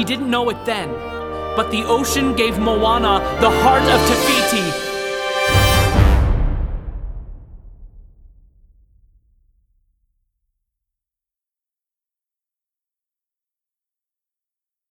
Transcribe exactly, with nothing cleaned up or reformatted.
He didn't know it then, but the ocean gave Moana the heart of Te Fiti.